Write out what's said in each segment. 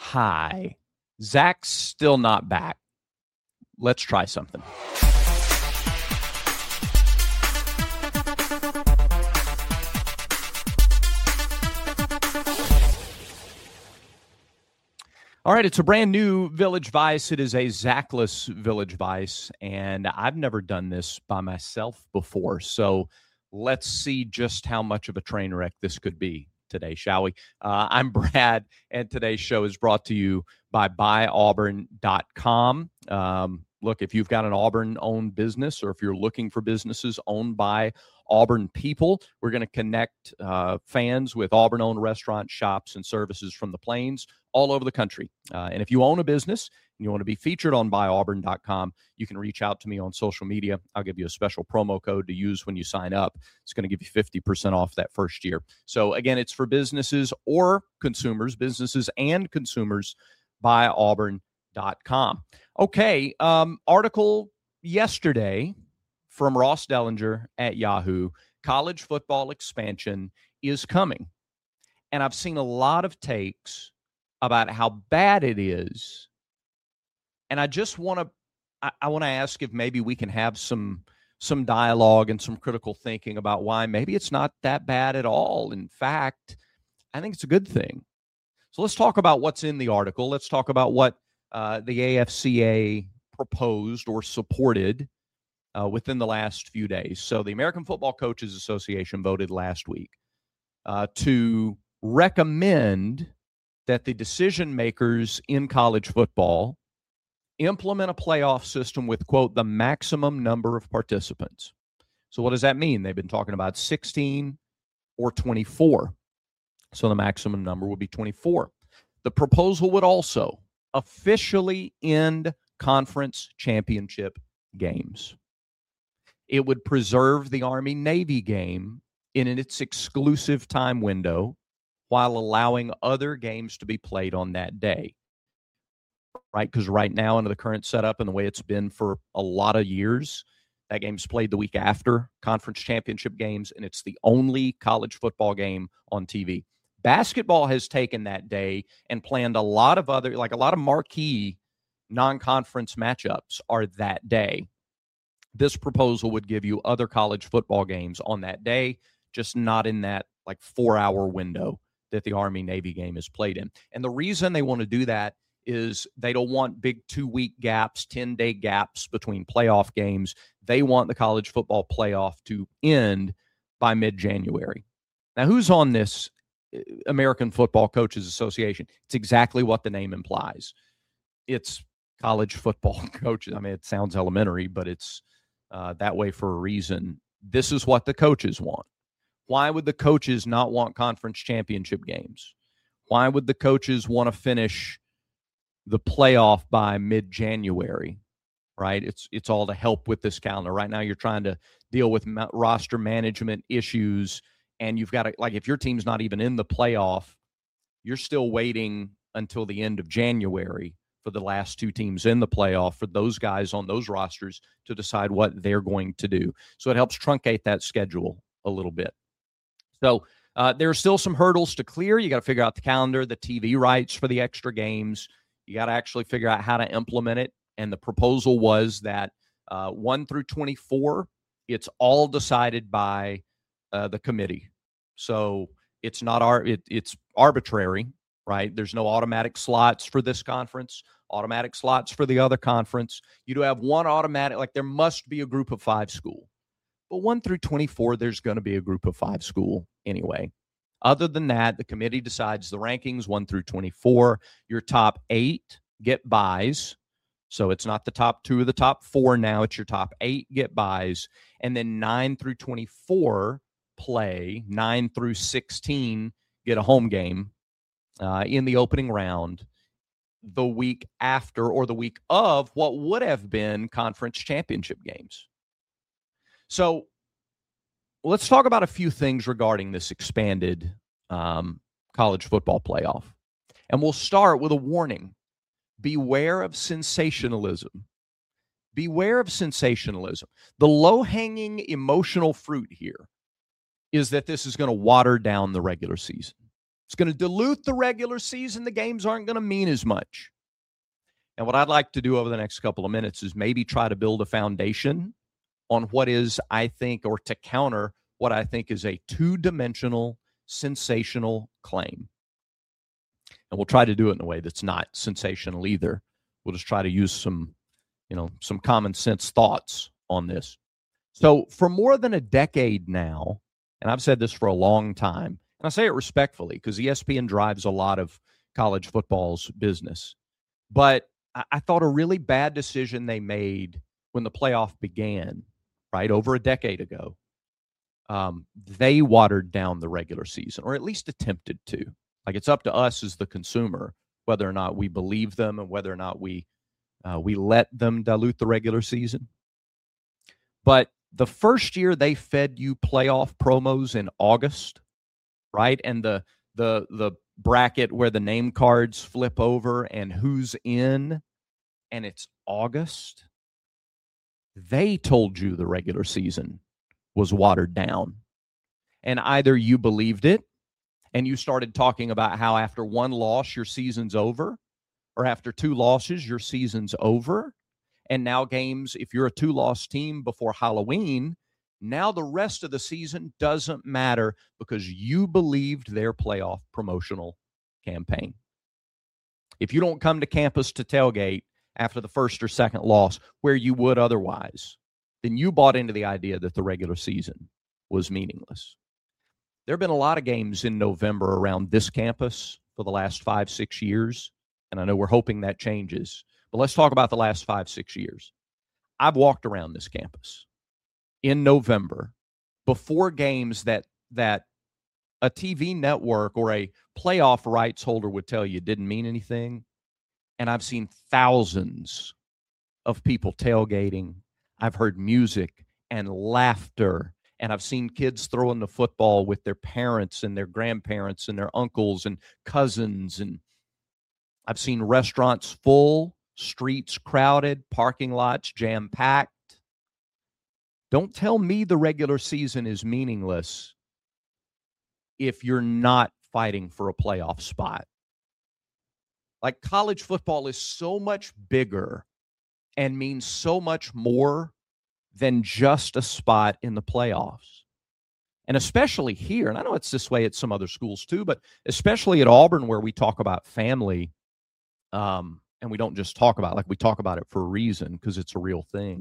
Hi. Zach's still not back. Let's try something. All right, it's a brand new Village Vice. It is a Zachless Village Vice, and I've never done this by myself before. So let's see just how much of a train wreck this could be today, shall we? I'm Brad, and today's show is brought to you by BuyAuburn.com. Look, if you've got an Auburn-owned business or if you're looking for businesses owned by Auburn people, we're going to connect fans with Auburn-owned restaurants, shops, and services from the Plains all over the country. And if you own a business and you want to be featured on BuyAuburn.com, you can reach out to me on social media. I'll give you a special promo code to use when you sign up. It's going to give you 50% off that first year. So again, it's for businesses or consumers, businesses and consumers, BuyAuburn.com. Okay, article yesterday from Ross Dellinger at Yahoo, college football expansion is coming. And I've seen a lot of takes about how bad it is. And I just want to I want to ask if maybe we can have some dialogue and some critical thinking about why maybe it's not that bad at all. In fact, I think it's a good thing. So let's talk about what's in the article. Let's talk about what the AFCA proposed or supported within the last few days. So the American Football Coaches Association voted last week to recommend that the decision makers in college football implement a playoff system with, quote, the maximum number of participants. So what does that mean? They've been talking about 16 or 24. So the maximum number would be 24. The proposal would also officially end conference championship games. It would preserve the Army-Navy game in its exclusive time window while allowing other games to be played on that day, right? Because right now, under the current setup and the way it's been for a lot of years, that game's played the week after conference championship games, and it's the only college football game on TV. Basketball has taken that day and planned a lot of other, like a lot of marquee non-conference matchups are that day. This proposal would give you other college football games on that day, just not in that like 4-hour window that the Army-Navy game is played in. And the reason they want to do that is they don't want big 2-week gaps, 10-day gaps between playoff games. They want the college football playoff to end by mid-January. Now, who's on this American Football Coaches Association? It's exactly what the name implies. It's college football coaches. I mean, it sounds elementary, but it's that way for a reason. This is what the coaches want. Why would the coaches not want conference championship games? Why would the coaches want to finish the playoff by mid-January, right? It's all to help with this calendar. Right now you're trying to deal with roster management issues, and you've got to, like, if your team's not even in the playoff, you're still waiting until the end of January for the last two teams in the playoff, for those guys on those rosters to decide what they're going to do. So it helps truncate that schedule a little bit. So there are still some hurdles to clear. You got to figure out the calendar, the TV rights for the extra games. You got to actually figure out how to implement it. And the proposal was that 1 through 24, it's all decided by the committee. So it's not it's arbitrary, right? There's no automatic slots for this conference, automatic slots for the other conference. You do have one automatic, like there must be a group of 5 school. But 1 through 24, there's going to be a group of 5 school anyway. Other than that, the committee decides the rankings 1 through 24. Your top 8 get buys. So it's not the top 2 or the top 4 now. It's your top 8 get buys. And then 9 through 24 play. 9 through 16 get a home game in the opening round the week after or the week of what would have been conference championship games. So let's talk about a few things regarding this expanded college football playoff. And we'll start with a warning. Beware of sensationalism. Beware of sensationalism. The low-hanging emotional fruit here is that this is going to water down the regular season. It's going to dilute the regular season. The games aren't going to mean as much. And what I'd like to do over the next couple of minutes is maybe try to build a foundation on what is, I think, or to counter what I think is a two-dimensional, sensational claim. And we'll try to do it in a way that's not sensational either. We'll just try to use some common sense thoughts on this. So for more than a decade now, and I've said this for a long time, and I say it respectfully because ESPN drives a lot of college football's business, but I thought a really bad decision they made when the playoff began, right, over a decade ago. They watered down the regular season, or at least attempted to. Like, it's up to us as the consumer whether or not we believe them and whether or not we let them dilute the regular season. But the first year they fed you playoff promos in August, right, and the bracket where the name cards flip over and who's in, and it's August, they told you the regular season was watered down. And either you believed it and you started talking about how after one loss, your season's over, or after two losses, your season's over. And now games, if you're a two-loss team before Halloween, now the rest of the season doesn't matter because you believed their playoff promotional campaign. If you don't come to campus to tailgate after the first or second loss where you would otherwise, then you bought into the idea that the regular season was meaningless. There have been a lot of games in November around this campus for the last 5-6 years, and I know we're hoping that changes. But let's talk about the last 5-6 years. I've walked around this campus in November before games that a TV network or a playoff rights holder would tell you didn't mean anything. And I've seen thousands of people tailgating. I've heard music and laughter. And I've seen kids throwing the football with their parents and their grandparents and their uncles and cousins. And I've seen restaurants full, streets crowded, parking lots jam-packed. Don't tell me the regular season is meaningless if you're not fighting for a playoff spot. Like, college football is so much bigger and means so much more than just a spot in the playoffs. And especially here, and I know it's this way at some other schools too, but especially at Auburn, where we talk about family, and we don't just talk about it, like, we talk about it for a reason because it's a real thing.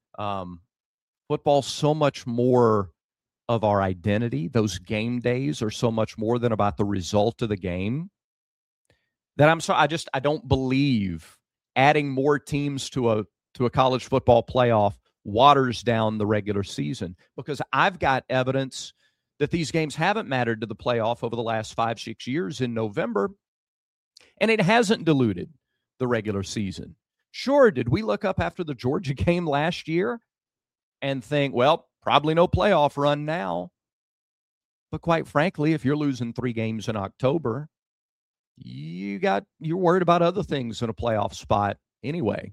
Football's so much more of our identity. Those game days are so much more than about the result of the game. That I don't believe adding more teams to a college football playoff waters down the regular season, because I've got evidence that these games haven't mattered to the playoff over the last 5-6 years in November, and it hasn't diluted the regular season. Sure, did we look up after the Georgia game last year and think, well, probably no playoff run now? But quite frankly, if you're losing 3 games in October, you're worried about other things in a playoff spot anyway.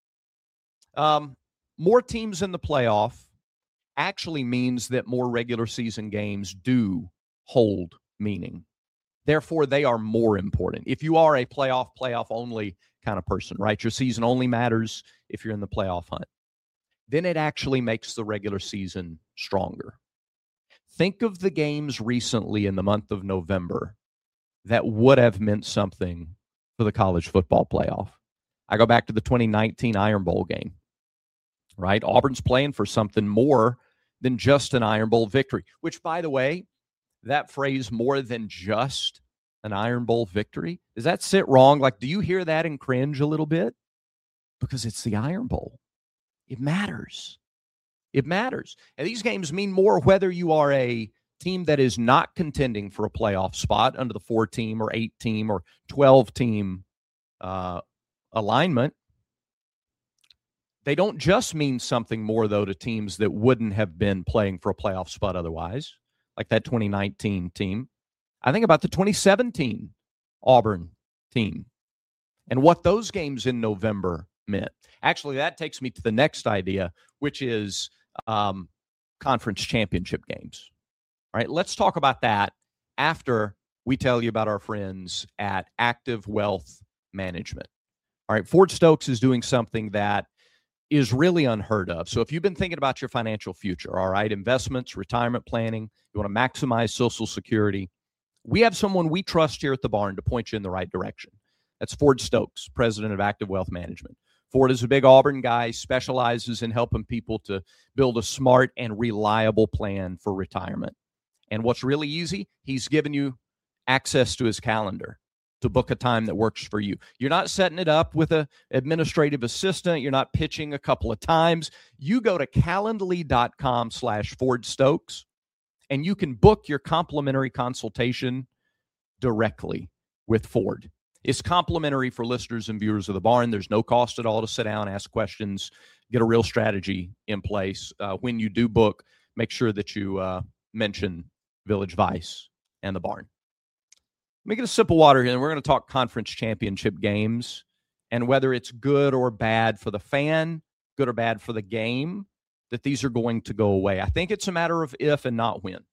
More teams in the playoff actually means that more regular season games do hold meaning. Therefore, they are more important. If you are a playoff only kind of person, right? Your season only matters if you're in the playoff hunt. Then it actually makes the regular season stronger. Think of the games recently in the month of November that would have meant something for the college football playoff. I go back to the 2019 Iron Bowl game, right? Auburn's playing for something more than just an Iron Bowl victory, which, by the way, that phrase, more than just an Iron Bowl victory, does that sit wrong? Like, do you hear that and cringe a little bit? Because it's the Iron Bowl. It matters. It matters. And these games mean more whether you are a team that is not contending for a playoff spot under the 4-team or 8-team or 12-team alignment. They don't just mean something more, though, to teams that wouldn't have been playing for a playoff spot otherwise, like that 2019 team. I think about the 2017 Auburn team and what those games in November meant. Actually, that takes me to the next idea, which is conference championship games. All right, let's talk about that after we tell you about our friends at Active Wealth Management. All right, Ford Stokes is doing something that is really unheard of. So if you've been thinking about your financial future, all right, investments, retirement planning, you want to maximize Social Security, we have someone we trust here at the barn to point you in the right direction. That's Ford Stokes, president of Active Wealth Management. Ford is a big Auburn guy, specializes in helping people to build a smart and reliable plan for retirement. And what's really easy, he's given you access to his calendar to book a time that works for you. You're not setting it up with an administrative assistant. You're not pitching a couple of times. You go to calendly.com/Ford Stokes, and you can book your complimentary consultation directly with Ford. It's complimentary for listeners and viewers of the barn. There's no cost at all to sit down, ask questions, get a real strategy in place. When you do book, make sure that you mention Village Vice and the barn. Let me get a sip of water here, and we're going to talk conference championship games and whether it's good or bad for the fan, good or bad for the game, that these are going to go away. I think it's a matter of if and not when.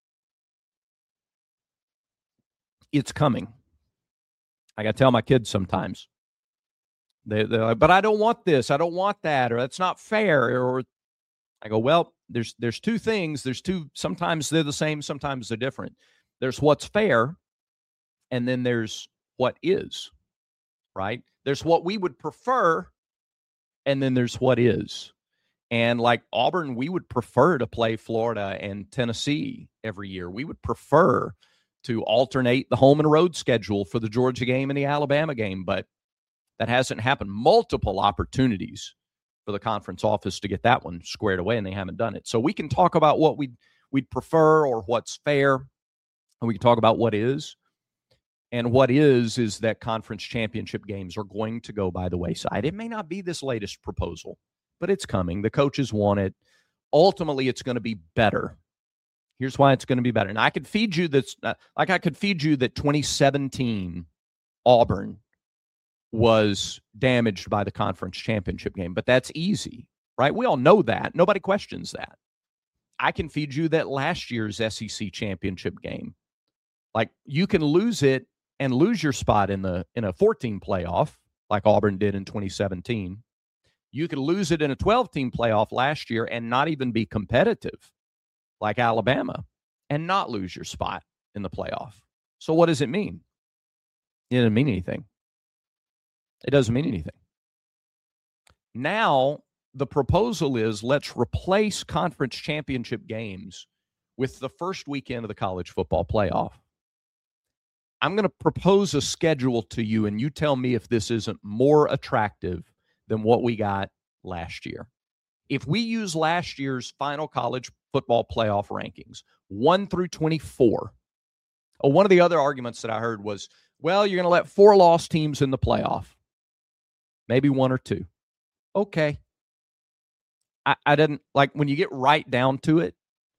It's coming. I got to tell my kids sometimes. They're like, but I don't want this. I don't want that. Or that's not fair. Or I go, well, there's two things. Sometimes they're the same. Sometimes they're different. There's what's fair. And then there's what is, right? There's what we would prefer. And then there's what is. And like Auburn, we would prefer to play Florida and Tennessee every year. We would prefer to alternate the home and road schedule for the Georgia game and the Alabama game, but that hasn't happened. Multiple opportunities for the conference office to get that one squared away, and they haven't done it. So we can talk about what we'd prefer or what's fair, and we can talk about what is. And what is that conference championship games are going to go by the wayside. It may not be this latest proposal, but it's coming. The coaches want it. Ultimately, it's going to be better. Here's why it's going to be better. And I could feed you this, like I could feed you that 2017 Auburn was damaged by the conference championship game, but that's easy, right? We all know that. Nobody questions that. I can feed you that last year's SEC championship game. Like you can lose it and lose your spot in a 14 playoff like Auburn did in 2017. You could lose it in a 12-team playoff last year and not even be competitive like Alabama and not lose your spot in the playoff. So what does it mean? It doesn't mean anything. It doesn't mean anything. Now, the proposal is let's replace conference championship games with the first weekend of the college football playoff. I'm going to propose a schedule to you, and you tell me if this isn't more attractive than what we got last year. If we use last year's final college football playoff rankings, 1 through 24, one of the other arguments that I heard was, well, you're going to let 4 lost teams in the playoff, maybe 1 or 2. Okay. I didn't like when you get right down to it.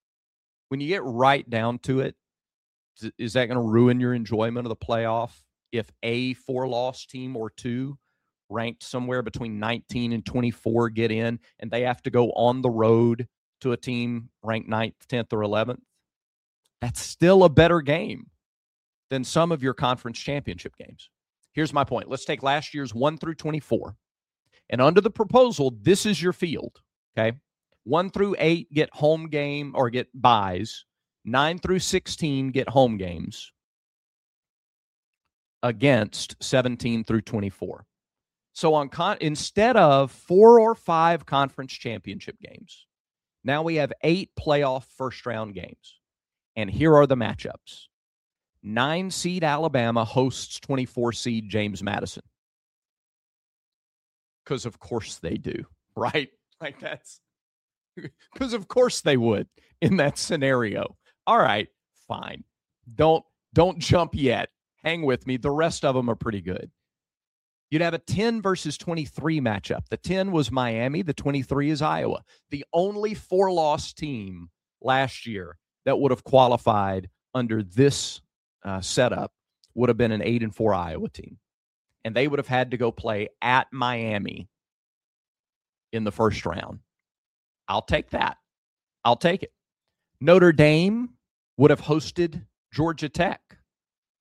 Is that going to ruin your enjoyment of the playoff if a 4-loss team or 2 ranked somewhere between 19 and 24 get in and they have to go on the road to a team ranked 9th, 10th, or 11th? That's still a better game than some of your conference championship games. Here's my point. Let's take last year's 1 through 24. And under the proposal, this is your field, okay? 1 through 8 get home game or get buys. 9 through 16 get home games against 17 through 24. So instead of 4 or 5 conference championship games, now we have 8 playoff first-round games. And here are the matchups. 9-seed Alabama hosts 24-seed James Madison. Because of course they do, right? Like that's because of course they would in that scenario. All right, fine. Don't jump yet. Hang with me. The rest of them are pretty good. You'd have a 10 versus 23 matchup. The 10 was Miami. The 23 is Iowa. The only 4-loss team last year that would have qualified under this setup would have been an 8-4 Iowa team. And they would have had to go play at Miami in the first round. I'll take that. I'll take it. Notre Dame would have hosted Georgia Tech.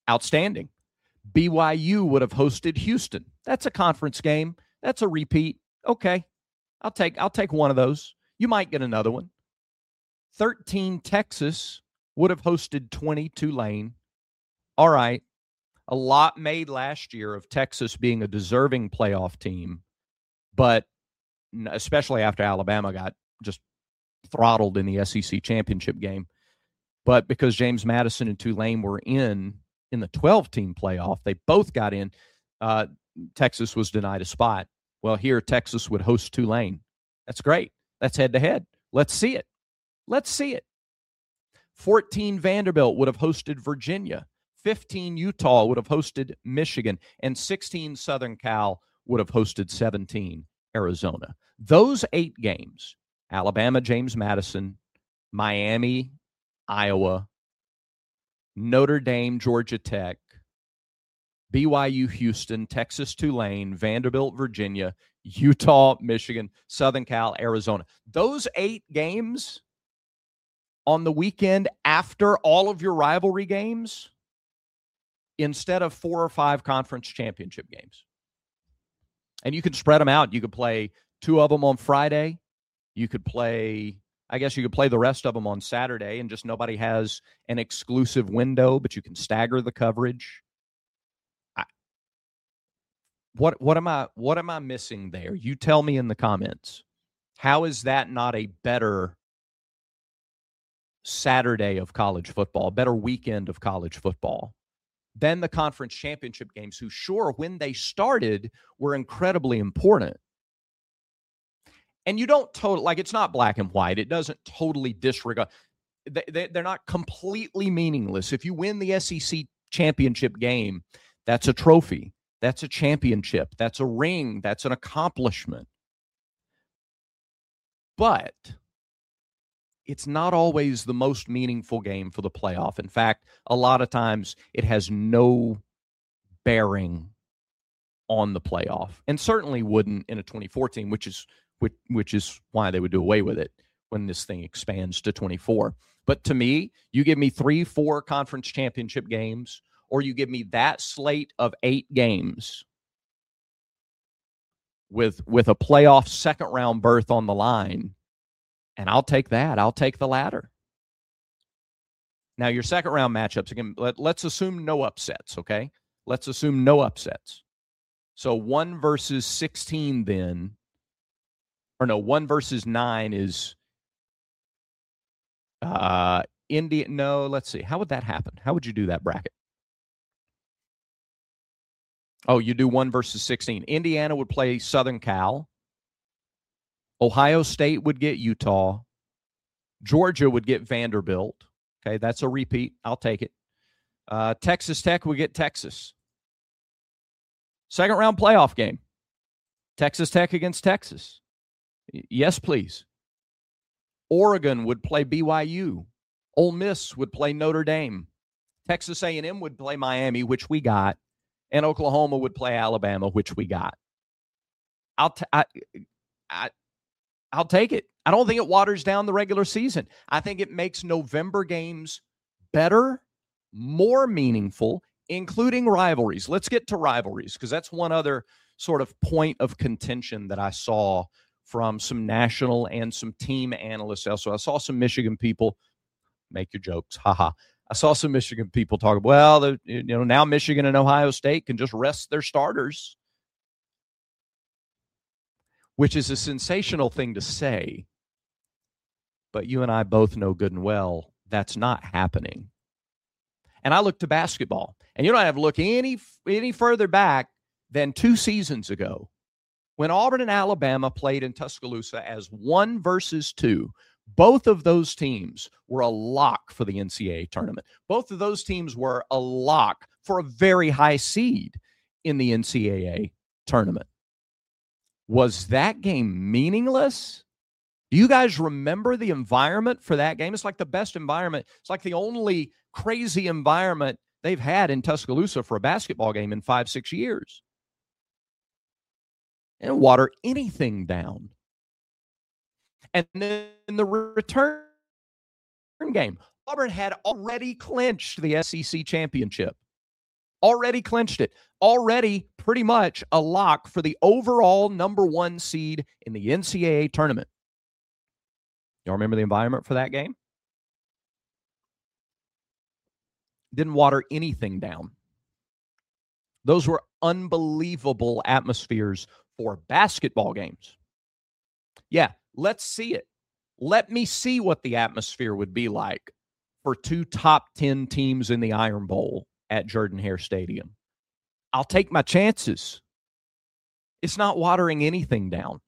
Outstanding. BYU would have hosted Houston. That's a conference game. That's a repeat. Okay. I'll take one of those. You might get another one. 13 Texas would have hosted 20 Tulane. All right. A lot made last year of Texas being a deserving playoff team, but especially after Alabama got just throttled in the SEC championship game. But because James Madison and Tulane were in the 12-team playoff, they both got in. Texas was denied a spot. Well, here Texas would host Tulane. That's great. That's head-to-head. Let's see it. Let's see it. 14 Vanderbilt would have hosted Virginia. 15 Utah would have hosted Michigan. And 16 Southern Cal would have hosted 17 Arizona. Those 8 games, Alabama, James Madison, Miami, Iowa, Notre Dame, Georgia Tech, BYU, Houston, Texas, Tulane, Vanderbilt, Virginia, Utah, Michigan, Southern Cal, Arizona. Those 8 games on the weekend after all of your rivalry games, instead of 4 or 5 conference championship games. And you could spread them out. You could play 2 of them on Friday. You could play, I guess you could play the rest of them on Saturday, and just nobody has an exclusive window, but you can stagger the coverage. What am I missing there? You tell me in the comments. How is that not a better Saturday of college football, a better weekend of college football than the conference championship games, who, sure, when they started, were incredibly important? And you don't it's not black and white. It doesn't totally disregard. They're not completely meaningless. If you win the SEC championship game, that's a trophy. That's a championship. That's a ring. That's an accomplishment. But it's not always the most meaningful game for the playoff. In fact, a lot of times it has no bearing on the playoff, and certainly wouldn't in a 2014, which is why they would do away with it when this thing expands to 24. But to me, you give me 3-4 conference championship games, or you give me that slate of 8 games with a playoff second round berth on the line, and I'll take that. I'll take the latter. Now, your second round matchups, again, let's assume no upsets, okay? Let's assume no upsets. So 1 versus 16 then, or no, 1 versus 9 is India. No, let's see. How would that happen? How would you do that bracket? Oh, you do 1 versus 16. Indiana would play Southern Cal. Ohio State would get Utah. Georgia would get Vanderbilt. Okay, that's a repeat. I'll take it. Texas Tech would get Texas. Second round playoff game. Texas Tech against Texas. Yes, please. Oregon would play BYU. Ole Miss would play Notre Dame. Texas A&M would play Miami, which we got. And Oklahoma would play Alabama, which we got. I'll take it. I don't think it waters down the regular season. I think it makes November games better, more meaningful, including rivalries. Let's get to rivalries, because that's one other sort of point of contention that I saw from some national and some team analysts. Also, I saw some Michigan people make your jokes. Haha. I saw some Michigan people talk, well, now Michigan and Ohio State can just rest their starters, which is a sensational thing to say. But you and I both know good and well that's not happening. And I look to basketball, and you don't have to look any further back than 2 seasons ago when Auburn and Alabama played in Tuscaloosa as 1 versus 2. Both of those teams were a lock for the NCAA tournament. Both of those teams were a lock for a very high seed in the NCAA tournament. Was that game meaningless? Do you guys remember the environment for that game? It's like the best environment. It's like the only crazy environment they've had in Tuscaloosa for a basketball game in 5-6 years. It didn't water anything down. And then in the return game, Auburn had already clinched the SEC championship. Already clinched it. Already pretty much a lock for the overall number 1 seed in the NCAA tournament. Y'all remember the environment for that game? Didn't water anything down. Those were unbelievable atmospheres for basketball games. Yeah, let's see it. Let me see what the atmosphere would be like for 2 top 10 teams in the Iron Bowl at Jordan-Hare Stadium. I'll take my chances. It's not watering anything down.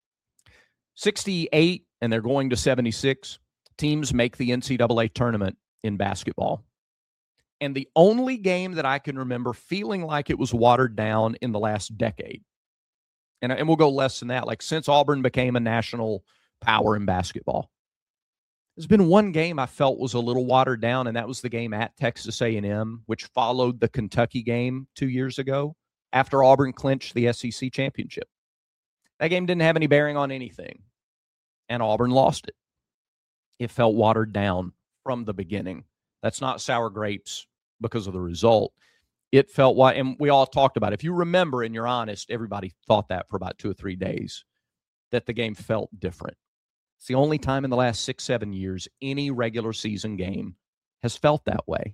68, and they're going to 76 teams make the NCAA tournament in basketball. And the only game that I can remember feeling like it was watered down in the last decade, and we'll go less than that, like since Auburn became a national power in basketball, there's been one game I felt was a little watered down, and that was the game at Texas A&M, which followed the Kentucky game 2 years ago after Auburn clinched the SEC championship. That game didn't have any bearing on anything, and Auburn lost it. It felt watered down from the beginning. That's not sour grapes because of the result. It felt and we all talked about it. If you remember and you're honest, everybody thought that for about 2 or 3 days, that the game felt different. It's the only time in the last 6-7 years any regular season game has felt that way.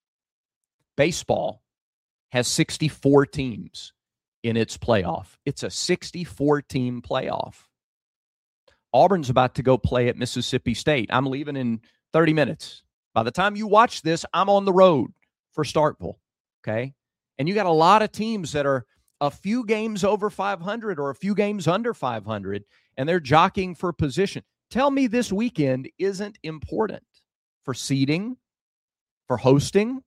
Baseball has 64 teams in its playoff. It's a 64-team playoff. Auburn's about to go play at Mississippi State. I'm leaving in 30 minutes. By the time you watch this, I'm on the road for Starkville, okay? And you got a lot of teams that are a few games over 500 or a few games under 500, and they're jockeying for position. Tell me this weekend isn't important for seeding, for hosting.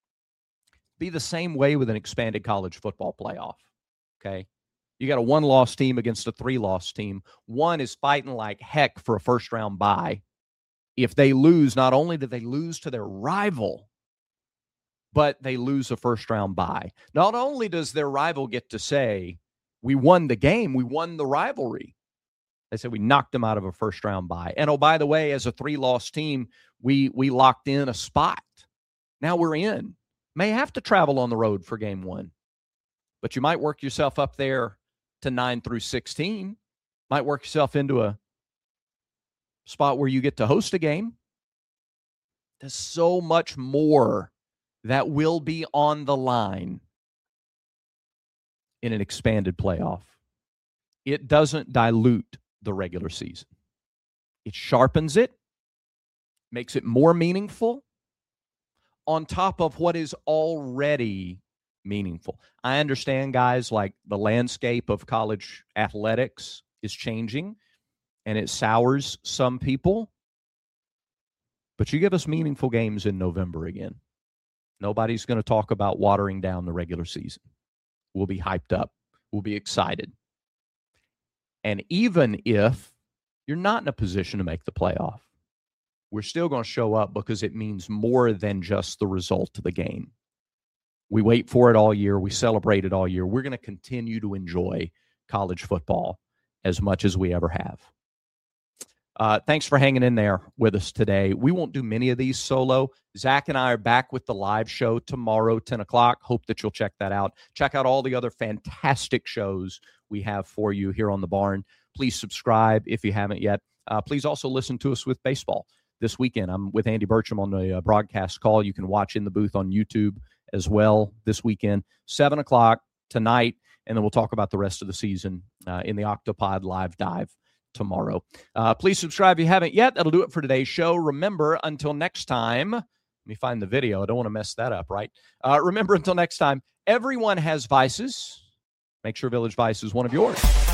Be the same way with an expanded college football playoff, okay? You got a 1-loss team against a 3-loss team. One is fighting like heck for a first-round bye. If they lose, not only do they lose to their rival, but they lose a first-round bye. Not only does their rival get to say, we won the game, we won the rivalry. They said we knocked them out of a first-round bye. And, oh, by the way, as a 3-loss team, we locked in a spot. Now we're in. May have to travel on the road for game 1. But you might work yourself up there to 9 through 16. Might work yourself into a spot where you get to host a game. There's so much more that will be on the line in an expanded playoff. It doesn't dilute the regular season. It sharpens it, makes it more meaningful on top of what is already meaningful. I understand, guys, like the landscape of college athletics is changing, and it sours some people. But you give us meaningful games in November again. Nobody's going to talk about watering down the regular season. We'll be hyped up. We'll be excited. And even if you're not in a position to make the playoff, we're still going to show up because it means more than just the result of the game. We wait for it all year. We celebrate it all year. We're going to continue to enjoy college football as much as we ever have. Thanks for hanging in there with us today. We won't do many of these solo. Zach and I are back with the live show tomorrow, 10 o'clock. Hope that you'll check that out. Check out all the other fantastic shows we have for you here on The Barn. Please subscribe if you haven't yet. Please also listen to us with baseball this weekend. I'm with Andy Burcham on the broadcast call. You can watch in the booth on YouTube as well this weekend, 7 o'clock tonight, and then we'll talk about the rest of the season in the Octopod Live Dive tomorrow. Please subscribe if you haven't yet. That'll do it for today's show. Remember, until next time, let me find the video. I don't want to mess that up, right? Remember, until next time, everyone has vices. Make sure Village Vice is one of yours.